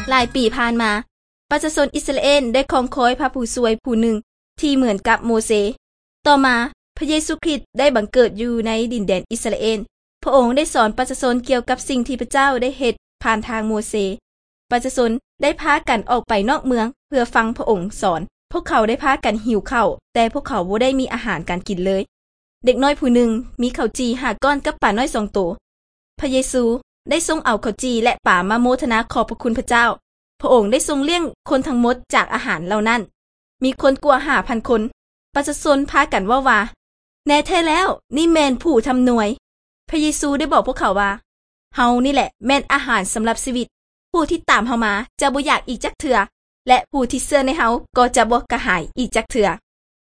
หลายปีผ่านมาประชาชนอิสราเอลได้คองคอยพระผู้ช่วยผู้หนึ่งที่เหมือนกับโมเสสต่อมาพระเยซูคริสต์ได้บังเกิดอยู่ในดินแดนอิสราเอลพระองค์ได้สอนประชาชนเกี่ยวกับสิ่งที่พระเจ้าได้เฮ็ดผ่านทางโมเสสประชาชนได้พากันออกไปนอกเมืองเพื่อฟังพระองค์สอนพวกเขาได้พากันหิวข้าวแต่พวกเขาบ่ได้มีอาหารการกินเลยเด็กน้อยผู้หนึ่งมีข้าวจี5ก้อนกับปลาน้อย2ตัวพระเยซูได้ทรงเอาข้าวจีและปลามาโมทนาขอบพระคุณพระเจ้าพระองค์ได้ทรงเลี้ยงคนทั้งหมดจากอาหารเหล่านั้นมีคนกว่า 5,000 คนประชาชนพากันว่าแน่แท้แล้วนี่แม่นผู้ทำหน่วยพระเยซูได้บอกพวกเขาว่าเฮานี่แหละแม่นอาหารสำหรับชีวิตผู้ที่ตามเฮามาจะบ่อยากอีกจักเทื่อและผู้ที่เชื่อในเฮาก็จะบ่กระหายอีกจักเทื่อ